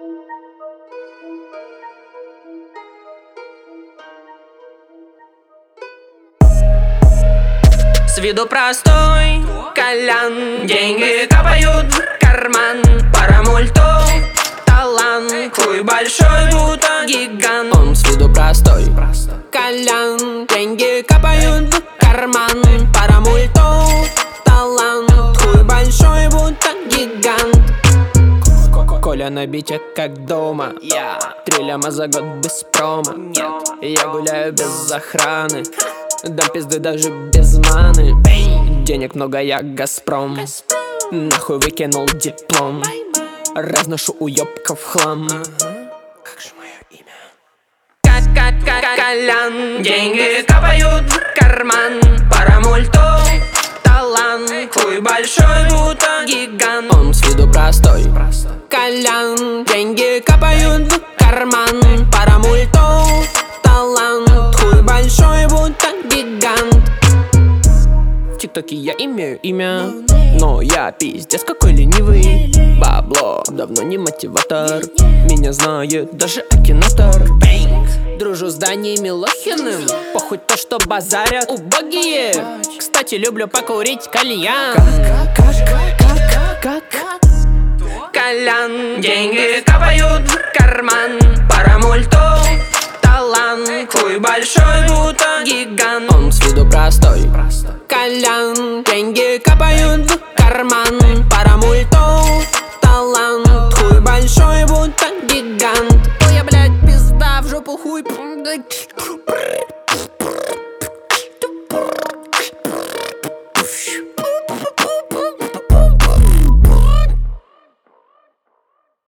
С виду простой Колян, деньги капают в карман. Пара мультов, талант, хуй большой, будто гигант. Он с виду простой Колян, деньги капают в карман. Пара мультов, талант, хуй большой, будто гигант. Коля на бите как дома, 3 ляма за год без промо. Я гуляю без охраны, дам пизды даже без маны. Денег много, я Газпром, нахуй выкинул диплом. Разношу уёбков хлам. Как же мое имя? Колян, деньги капают в карман. Пара мультов, талант, хуй большой, будто гигант. Он с виду простой Колян, деньги капают в карман. Пара мультов, талант, хуй большой, будто гигант. В ТикТоке я имею имя, но я пиздец какой ленивый. Бабло давно не мотиватор, меня знает даже Акинатор. Дружу с Даней Милохиным, похуй то, что базарят убогие. Кстати, люблю покурить кальян. Как? Колян, деньги капают в карман. Пара мультов, талант, хуй большой, будто гигант. Он с виду простой Колян, деньги капают в карман. Пара мультов,